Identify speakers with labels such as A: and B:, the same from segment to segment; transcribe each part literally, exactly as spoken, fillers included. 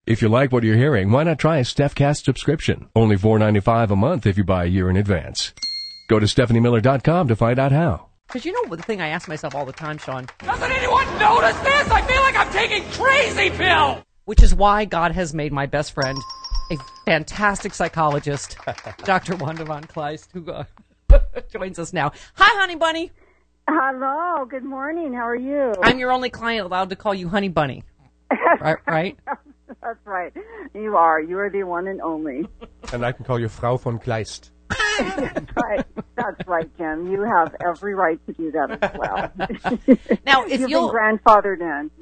A: If you like what you're hearing, why not try a StephCast subscription? Only four dollars and ninety-five cents a month if you buy a year in advance. Go to Stephanie Miller dot com to find out how.
B: Because you know the thing I ask myself all the time, Sean?
C: Doesn't anyone notice this? I feel like I'm taking crazy pill!
B: Which is why God has made my best friend a fantastic psychologist, Doctor Wanda Von Kleist, who uh, joins us now. Hi, Honey Bunny.
D: Hello. Good morning. How are you?
B: I'm your only client allowed to call you Honey Bunny. right? right?
D: That's right. You are. You are the one and only.
E: And I can call you Frau von Kleist.
D: That's right. That's right, Jim. You have every right to do that as well.
B: Now, if
D: You've
B: you'll
D: been grandfathered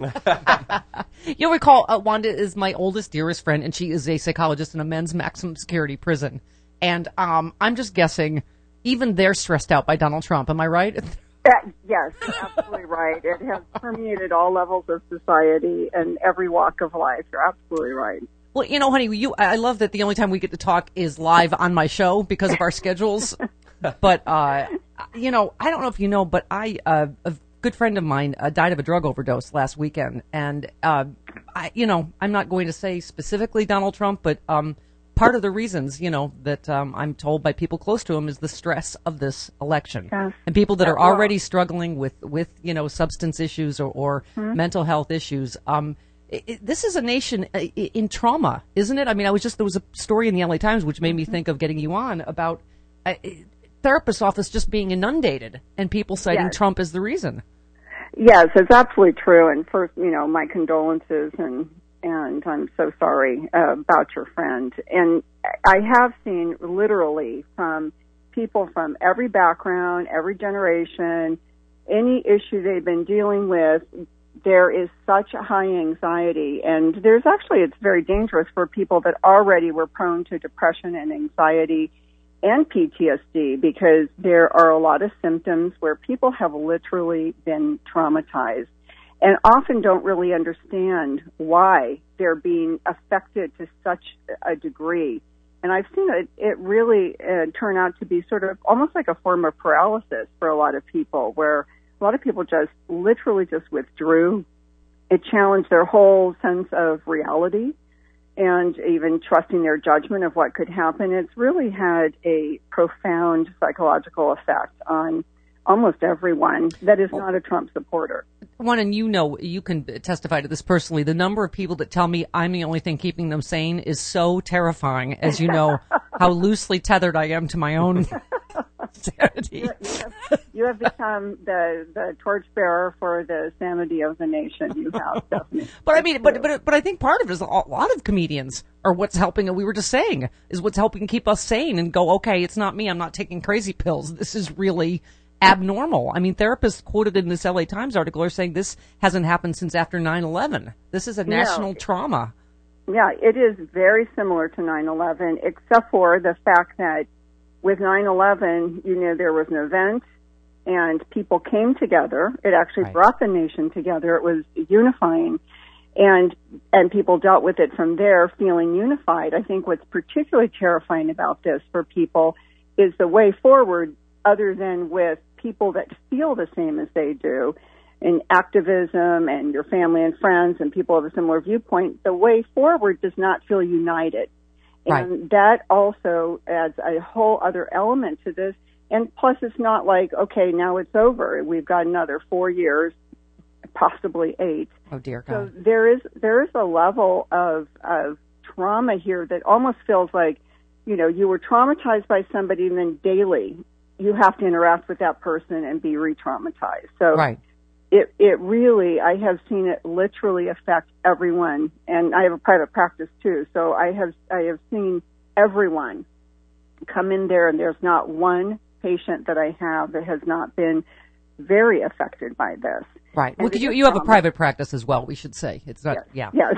D: in.
B: You'll recall, uh, Wanda is my oldest, dearest friend, and she is a psychologist in a men's maximum security prison. And um, I'm just guessing, even they're stressed out by Donald Trump. Am I right?
D: Uh, yes, absolutely right. It has permeated all levels of society and every walk of life. You're absolutely right.
B: Well, you know, honey, you, I love that the only time we get to talk is live on my show because of our schedules. But, uh, you know, I don't know if you know, but I, uh, a good friend of mine uh, died of a drug overdose last weekend. And, uh, I, you know, I'm not going to say specifically Donald Trump, but um, part of the reasons, you know, that um, I'm told by people close to him is the stress of this election.
D: Yes.
B: And people that are
D: Well,
B: already struggling with, with you know, substance issues or, or hmm? mental health issues. Um It, it, this is a nation uh, in trauma, isn't it? I mean, I was just, there was a story in the L A Times which made me think of getting you on about a uh, therapist's office just being inundated and people citing
D: yes.
B: Trump as the reason.
D: Yes, it's absolutely true. And first, you know, my condolences and, and I'm so sorry uh, about your friend. And I have seen literally from people from every background, every generation, any issue they've been dealing with, there is such a high anxiety, and there's actually, it's very dangerous for people that already were prone to depression and anxiety and P T S D, because there are a lot of symptoms where people have literally been traumatized and often don't really understand why they're being affected to such a degree. And I've seen it, it really uh, turn out to be sort of almost like a form of paralysis for a lot of people, where a lot of people just literally just withdrew. It challenged their whole sense of reality and even trusting their judgment of what could happen. It's really had a profound psychological effect on almost everyone that is not a Trump supporter.
B: One, and you know, you can testify to this personally, the number of people that tell me I'm the only thing keeping them sane is so terrifying, as you know how loosely tethered I am to my own sanity.
D: You, you, have, you have become the, the torchbearer for the sanity of the nation. You have, definitely.
B: But I mean, but, but, but I think part of it is a lot of comedians are what's helping, we were just saying, is what's helping keep us sane and go, okay, it's not me, I'm not taking crazy pills. This is really abnormal. I mean, therapists quoted in this L A Times article are saying this hasn't happened since after nine eleven. This is a national
D: no.
B: trauma.
D: Yeah, it is very similar to nine eleven, except for the fact that with nine eleven, you know, there was an event and people came together. It actually
B: right.
D: brought the nation together. It was unifying, and and people dealt with it from there, feeling unified. I think what's particularly terrifying about this for people is the way forward, other than with people that feel the same as they do in activism and your family and friends and people of a similar viewpoint. The way forward does not feel united. And
B: right.
D: that also adds a whole other element to this. And plus, it's not like, okay, now it's over. We've got another four years, possibly eight.
B: Oh, dear God.
D: So there is there is a level of of trauma here that almost feels like, you know, you were traumatized by somebody, and then daily you have to interact with that person and be re-traumatized. So
B: right.
D: it it really, I have seen it literally affect everyone, and I have a private practice too. So I have I have seen everyone come in there, and there's not one patient that I have that has not been very affected by this.
B: Right. Well, you you have a private practice as well, we should say. It's not,
D: yes.
B: yeah.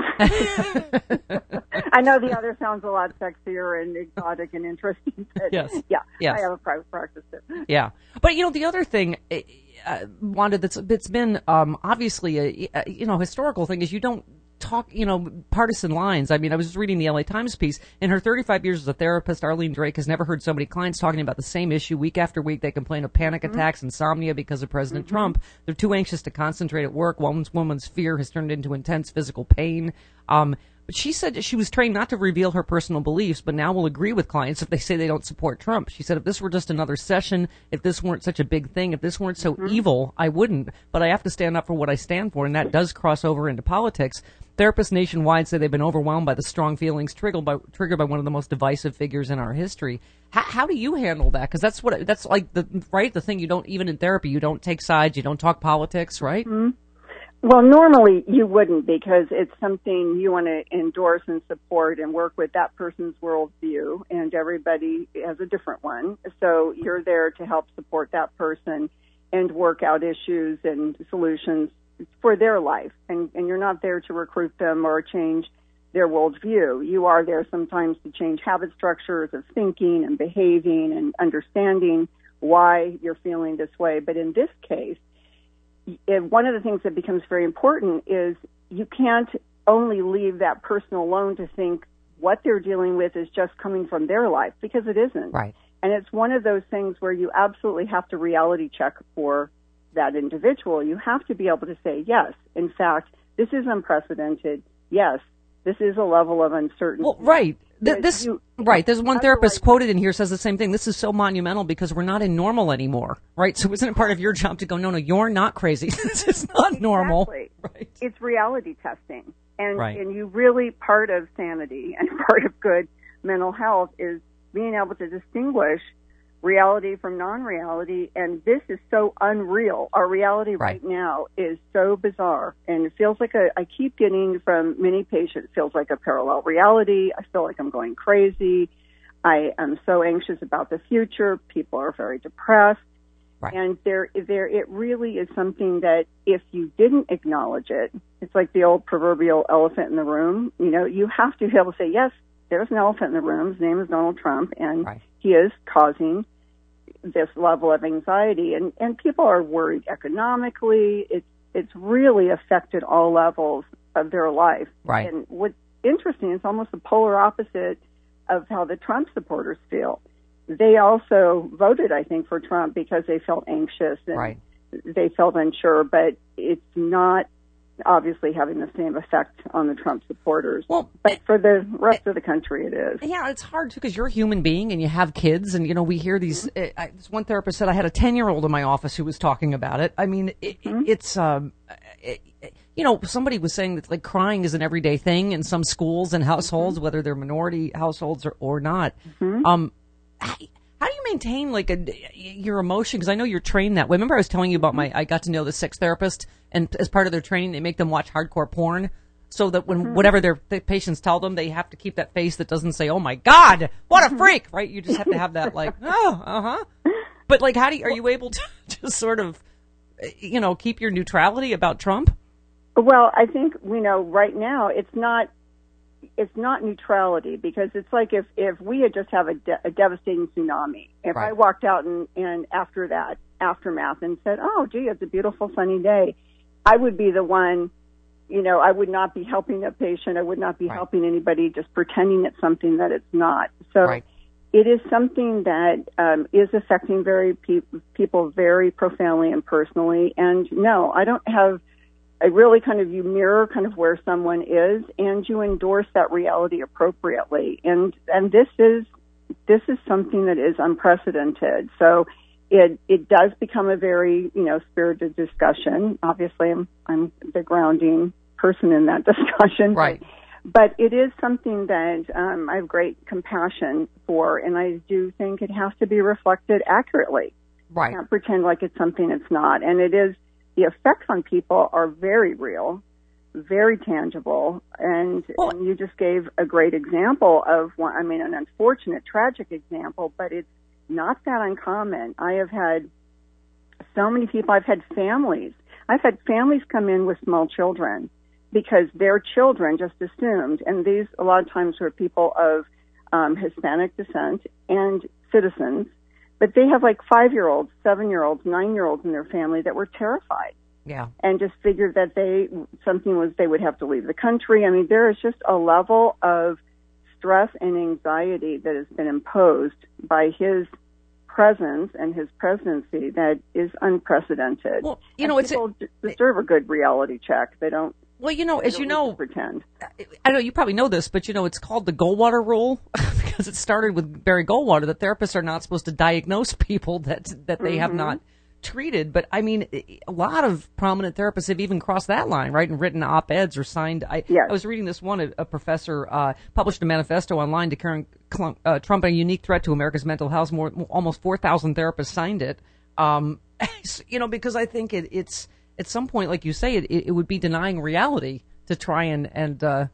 D: Yes. I know the other sounds a lot sexier and exotic and interesting, but
B: yes.
D: yeah,
B: yes.
D: I have a private practice too.
B: Yeah. But, you know, the other thing, uh, Wanda, that's, that's been um, obviously a, a, you know, historical thing is you don't talk, you know, partisan lines. I mean, I was just reading the L A Times piece. In her thirty-five years as a therapist, Arlene Drake has never heard so many clients talking about the same issue week after week. They complain of panic mm-hmm. attacks, insomnia because of President mm-hmm. Trump. They're too anxious to concentrate at work. Woman's woman's fear has turned into intense physical pain. Um, she said she was trained not to reveal her personal beliefs, but now will agree with clients if they say they don't support Trump. She said, if this were just another session, if this weren't such a big thing, if this weren't so mm-hmm. evil, I wouldn't. But I have to stand up for what I stand for, and that does cross over into politics. Therapists nationwide say they've been overwhelmed by the strong feelings triggered by, triggered by one of the most divisive figures in our history. How, how do you handle that? Because that's what that's like the right the thing you don't even in therapy you don't take sides, you don't talk politics, right?
D: Mm-hmm. Well, normally you wouldn't, because it's something you want to endorse and support and work with that person's worldview, and everybody has a different one. So you're there to help support that person and work out issues and solutions for their life. And, and you're not there to recruit them or change their worldview. You are there sometimes to change habit structures of thinking and behaving and understanding why you're feeling this way. But in this case, one of the things that becomes very important is you can't only leave that person alone to think what they're dealing with is just coming from their life, because it isn't.
B: Right.
D: And it's one of those things where you absolutely have to reality check for that individual. You have to be able to say, yes, in fact, this is unprecedented. Yes, this is a level of uncertainty.
B: Well, right. Th- this you, right. There's one therapist quoted in here says the same thing. This is so monumental because we're not in normal anymore, right? So isn't it part of your job to go, no, no, you're not crazy. This is not normal.
D: Exactly.
B: Right.
D: It's reality testing. And,
B: right.
D: and you really, part of sanity and part of good mental health is being able to distinguish reality from non-reality, and this is so unreal. Our reality right, right now is so bizarre, and it feels like a, I keep getting from many patients, it feels like a parallel reality. I feel like I'm going crazy. I am so anxious about the future. People are very depressed.
B: Right.
D: And there, there, it really is something that if you didn't acknowledge it, it's like the old proverbial elephant in the room. You know, you have to be able to say, yes, there's an elephant in the room. His name is Donald Trump, and
B: right,
D: he is causing this level of anxiety, and, and people are worried economically. It's it's really affected all levels of their life.
B: Right.
D: And what's interesting is almost the polar opposite of how the Trump supporters feel. They also voted, I think, for Trump because they felt anxious and
B: right,
D: they felt unsure, but it's not obviously having the same effect on the Trump supporters.
B: Well,
D: but for the rest of the country, it is.
B: Yeah, it's hard, too, because you're a human being and you have kids. And, you know, we hear these. Uh, I, this one therapist said I had a ten-year-old in my office who was talking about it. I mean, it, mm-hmm. it's, um, it, you know, somebody was saying that, like, crying is an everyday thing in some schools and households, mm-hmm. whether they're minority households or, or not.
D: Mm-hmm.
B: Um, how, how do you maintain, like, a, your emotion? Because I know you're trained that way. Remember I was telling you about my, I got to know the sex therapist, and as part of their training, they make them watch hardcore porn so that when mm-hmm. whatever their the patients tell them, they have to keep that face that doesn't say, oh, my God, what a freak, right? You just have to have that, like, oh, uh-huh. But, like, how do you, are you able to just sort of, you know, keep your neutrality about Trump?
D: Well, I think, you know, right now it's not, it's not neutrality, because it's like if, if we had just have a, de- a devastating tsunami. If
B: right.
D: I walked out and, and after that aftermath and said, oh, gee, it's a beautiful sunny day, I would be the one, you know, I would not be helping a patient. I would not be
B: right.
D: helping anybody, just pretending it's something that it's not. So
B: right.
D: it is something that um, is affecting very pe- people very profoundly and personally. And no, I don't have, I really kind of, you mirror kind of where someone is, and you endorse that reality appropriately. And, and this is, this is something that is unprecedented. So it, it does become a very, you know, spirited discussion. Obviously I'm, I'm the grounding person in that discussion.
B: Right.
D: But it is something that um, I have great compassion for, and I do think it has to be reflected accurately.
B: Right.
D: Can't pretend like it's something it's not. And it is, the effects on people are very real, very tangible, and,
B: well,
D: and you just gave a great example of one, I mean, an unfortunate, tragic example, but it's not that uncommon. I have had so many people, I've had families, I've had families come in with small children because their children just assumed, and these a lot of times were people of um, Hispanic descent and citizens, but they have like five-year-olds, seven-year-olds, nine-year-olds in their family that were terrified.
B: Yeah.
D: And just figured that they, something was, they would have to leave the country. I mean, there is just a level of stress and anxiety that has been imposed by his presence and his presidency that is unprecedented.
B: Well, you
D: and
B: know, it's
D: people a, deserve a good reality check. They don't.
B: Well, you know,
D: They
B: as
D: don't
B: you
D: need
B: know,
D: to pretend.
B: I know you probably know this, but you know, it's called the Goldwater rule because it started with Barry Goldwater. That therapists are not supposed to diagnose people that that they mm-hmm. have not treated. But I mean, a lot of prominent therapists have even crossed that line, right, and written op-eds or signed. I,
D: yes.
B: I was reading this one. A, a professor uh, published a manifesto online declaring uh, Trump a unique threat to America's mental health. More, almost four thousand therapists signed it. Um, you know, because I think it, it's at some point, like you say, it, it would be denying reality to try and and uh,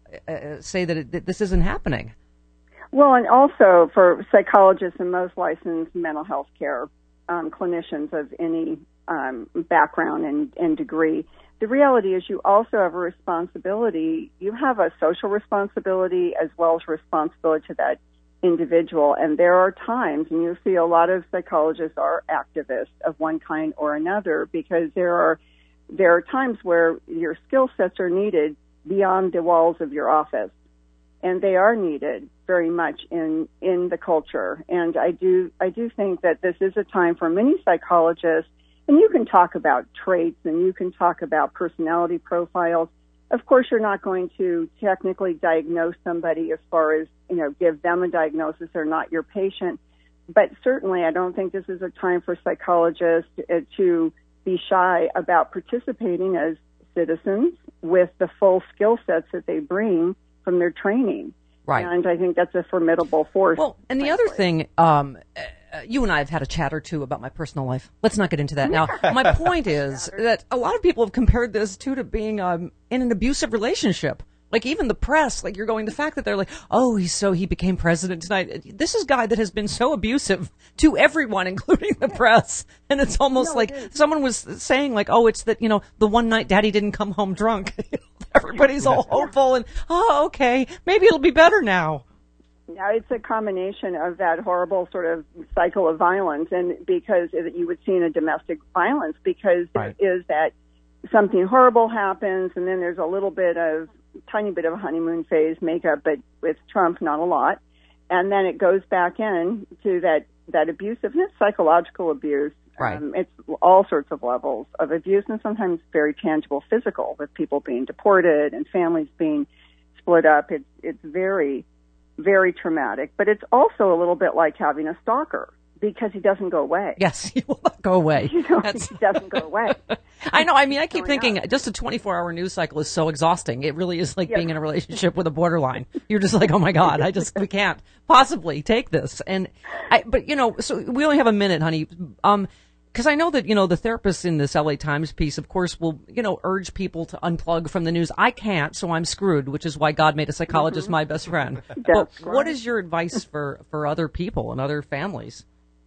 B: uh, say that, it, that this isn't happening.
D: Well, and also for psychologists and most licensed mental health care um, clinicians of any um, background and, and degree, the reality is you also have a responsibility. You have a social responsibility as well as responsibility to that individual. And there are times, and you see a lot of psychologists are activists of one kind or another, because there are there are times where your skill sets are needed beyond the walls of your office. And they are needed very much in, in the culture. And I do I do think that this is a time for many psychologists, and you can talk about traits and you can talk about personality profiles. Of course, you're not going to technically diagnose somebody as far as, you know, give them a diagnosis. They're not your patient. But certainly I don't think this is a time for psychologists to be shy about participating as citizens with the full skill sets that they bring from their training.
B: Right.
D: And I think that's a formidable force.
B: Well, and the frankly. other thing, um, uh, you and I have had a chat or two about my personal life. Let's not get into that now. My point is that a lot of people have compared this too to being um, in an abusive relationship. Like even the press, like you're going, the fact that they're like, oh, he's so, he became president tonight. This is a guy that has been so abusive to everyone, including the press. And it's almost no, like it someone was saying like, oh, it's that, you know, the one night daddy didn't come home drunk. Everybody's all hopeful and, oh, okay, maybe it'll be better now.
D: Now, it's a combination of that horrible sort of cycle of violence, and because you would see in a domestic violence, because right. there is that something horrible happens, and then there's a little bit of, tiny bit of a honeymoon phase makeup, but with Trump, not a lot. And then it goes back in to that, that abusive, and it's psychological abuse.
B: Right.
D: Um, it's all sorts of levels of abuse, and sometimes very tangible physical, with people being deported and families being split up. It's, it's very, very traumatic. But it's also a little bit like having a stalker, because he doesn't go away.
B: Yes, he will not go away.
D: You know, he doesn't go away.
B: I know. I mean, I keep thinking up. just a twenty-four hour news cycle is so exhausting. It really is like yes. being in a relationship with a borderline. You're just like, oh my God, I just, we can't possibly take this. And I, but you know, so we only have a minute, honey. Um, Because I know that, you know, the therapists in this L A Times piece, of course, will, you know, urge people to unplug from the news. I can't, so I'm screwed, which is why God made a psychologist mm-hmm. my best friend. But right. what is your advice for, for other people and other families?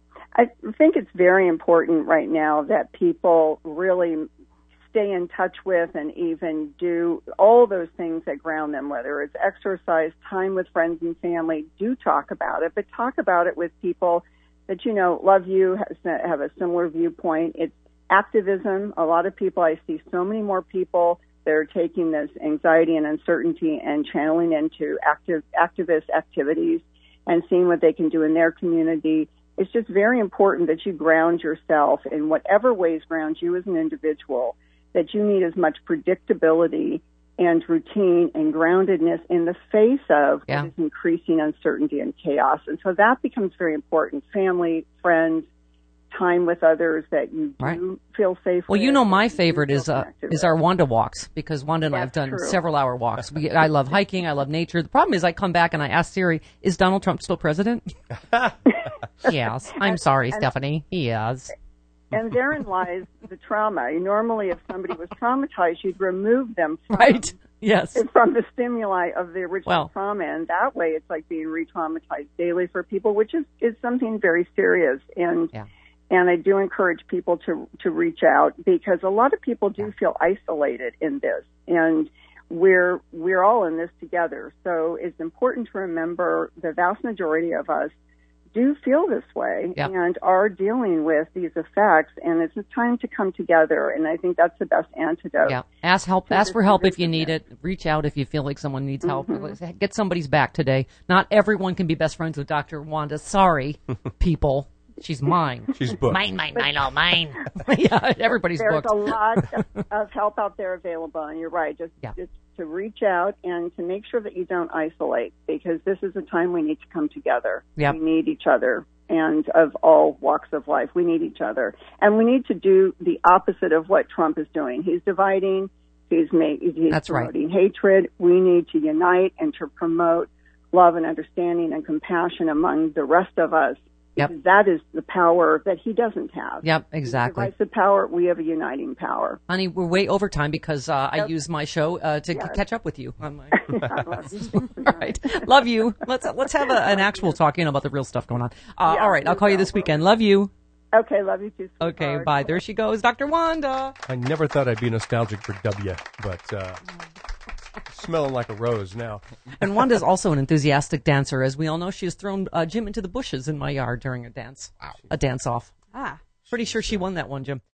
D: I think it's very important right now that people really stay in touch with and even do all those things that ground them, whether it's exercise, time with friends and family. Do talk about it, but talk about it with people that, you know, love you, have a similar viewpoint. It's activism. A lot of people, I see so many more people that are taking this anxiety and uncertainty and channeling into active activist activities and seeing what they can do in their community. It's just very important that you ground yourself in whatever ways ground you as an individual, that you need as much predictability and routine and groundedness in the face of
B: yeah.
D: what is increasing uncertainty and chaos. And so that becomes very important. Family, friends, time with others that you do
B: right.
D: feel safe
B: well,
D: with.
B: you know, my favorite is uh, is our Wanda walks, because Wanda and
D: That's
B: I have done
D: true.
B: several hour walks. We, I love hiking. I love nature. The problem is I come back and I ask Siri, is Donald Trump still president? Yes. I'm sorry, and, Stephanie. He is.
D: And therein lies the trauma. Normally, if somebody was traumatized, you'd remove them from,
B: right. yes.
D: from the stimuli of the original
B: well,
D: trauma. And that way, it's like being re-traumatized daily for people, which is, is something very serious. And
B: yeah.
D: and I do encourage people to, to reach out, because a lot of people do
B: yeah.
D: feel isolated in this. And we're we're all in this together. So it's important to remember the vast majority of us do feel this way
B: yep.
D: and are dealing with these effects, and it's a time to come together, and I think that's the best antidote.
B: Yeah, ask help. Ask for help if you need it. Reach out if you feel like someone needs help. Mm-hmm. Get somebody's back today. Not everyone can be best friends with Doctor Wanda. Sorry, people. She's mine.
E: She's booked.
F: Mine, mine, mine, all mine.
B: Yeah, everybody's
D: There's
B: booked.
D: a lot of, of help out there available, and you're right. Just,
B: Yeah.
D: just to reach out and to make sure that you don't isolate, because this is a time we need to come together.
B: Yep.
D: We need each other, and of all walks of life, we need each other. And we need to do the opposite of what Trump is doing. He's dividing. He's, made, he's
B: That's right.
D: promoting hatred. We need to unite and to promote love and understanding and compassion among the rest of us.
B: Yep.
D: Because that is the power that he doesn't have.
B: Yep, exactly.
D: Divisive power, we have a uniting power.
B: Honey, we're way over time because uh, I
D: Yep.
B: use my show uh, to
D: Yes.
B: catch up with you on my.
D: I love you.
B: All right, love you. Let's let's have a, an actual talk you know, about the real stuff going on. Uh,
D: Yeah,
B: all right, I'll call you this
D: we will.
B: weekend. Love you.
D: Okay, love you too.
B: Okay,
D: sweetheart.
B: bye. There she goes, Doctor Wanda.
E: I never thought I'd be nostalgic for W, but uh, smelling like a rose now.
B: And Wanda's also an enthusiastic dancer, as we all know. She has thrown uh, Jim into the bushes in my yard during a dance, a dance off.
G: Ah.
B: Pretty sure she won that one, Jim.